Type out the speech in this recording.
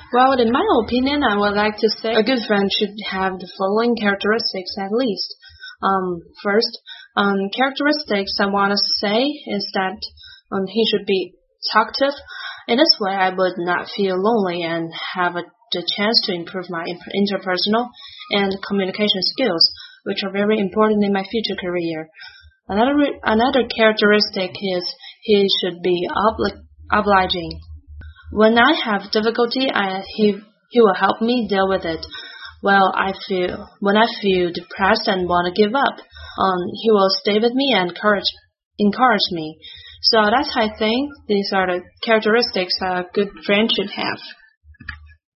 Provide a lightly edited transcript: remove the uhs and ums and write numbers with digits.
Well, in my opinion, I would like to say a good friend should have the following characteristics at least. First, characteristics I want to say is that he should be talkative. In this way, I would not feel lonely and have the chance to improve my interpersonal and communication skills, which are very important in my future career. Another characteristic is he should be obliging. When I have difficulty, he will help me deal with it. When I feel depressed and want to give up, he will stay with me and encourage me. So that's I think these are the characteristics a good friend should have.